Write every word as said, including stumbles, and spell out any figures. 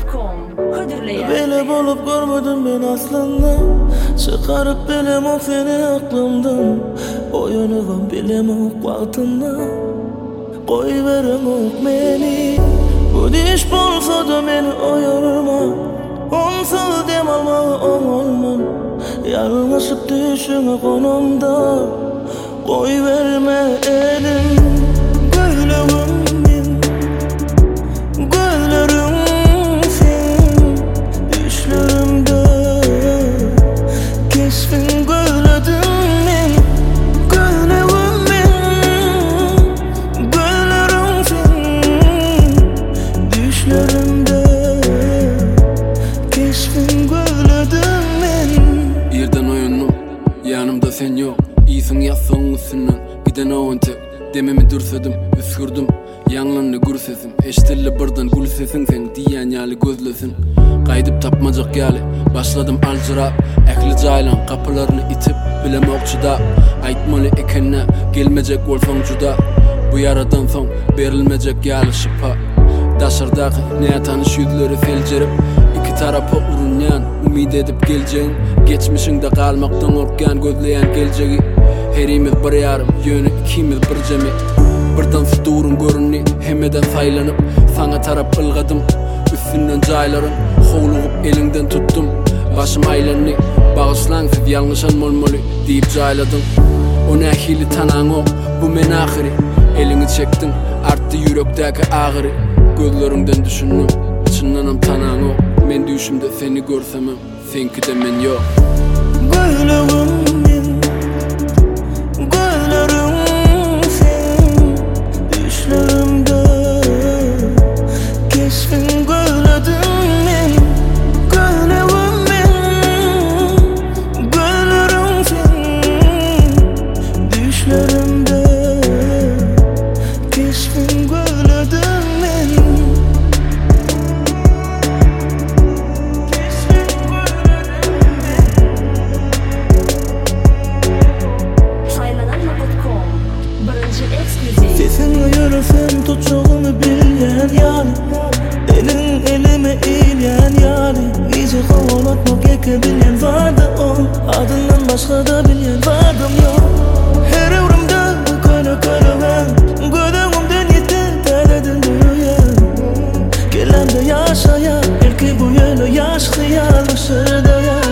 com Hıdırlayan Böyle bolup görmedim ben aslında. Çıkarıp bilem o seni aklımdan. Oyunu bilem o vaktında. Koy verem o beni. Bu diş bolsa da beni oyurma. Onsuz dem alma on olman. Yanlışıp düşüme konumda. Koy verme elim. Gülüm bin Güllerim sen düşlerimde. Keşfin gülledim ben. Güllerim ben. Güllerim sen düşlerimde. Keşfin gülledim ben. Yerden oyunum, yanımda sen yok. İyisin yazsın üstünden, giden o önte. Dememi dürsedim, üskürdüm. Yanlarını gür sesim, eştelli birden gül sesin sen diyen yali gözlesin. Kaydıp tapmacak yali, başladım alcıra. Ekli caylan kapılarını itip bilem okçuda. Aytmalı ekenne, gelmeyecek olsan juda. Bu yaradan son verilmeyecek yali şıpa. Daşardaki ne tanış yüzleri felcerip iki tarafa urunyan, umid edip geleceğin. Geçmişinde kalmaktan orkan gözleyen geleceği. Herimiz bir yarım, yönü ikimiz bir cemi. Birden futurun görünni, hemeden saylanıp sana tarap ılgadım. Üstünden cayların, hovluğup elinden tuttum. Başım aylanni, bağışlan siz yanlışan molmoli deyip cayladım. O nehili tanan o, bu men ahiri. Elini çektin, arttı yürekteki ağrı. Gözlerinden düşündüm, çınlanam tanan o. Men düşümde seni görsemem, senki de men yok. Gülüm bin Güllerim sen düşlerimde. Keşfin gülledim ben. Güllerim ben. Güllerim sen düşlerimde. Keşfin gülledim ben. Sesinle yürüsem tutuşuğunu bilen yani. Elin elime eğilen yani. İyice kovalatmak ekebilen vardı o. Adından başka da bilen vardım yok. Her evrimde köle köle ben. Gödüğümden yeter terledin dünya. Gelemde yaşaya, belki bu yolu yaş hıyarlı şırda ya.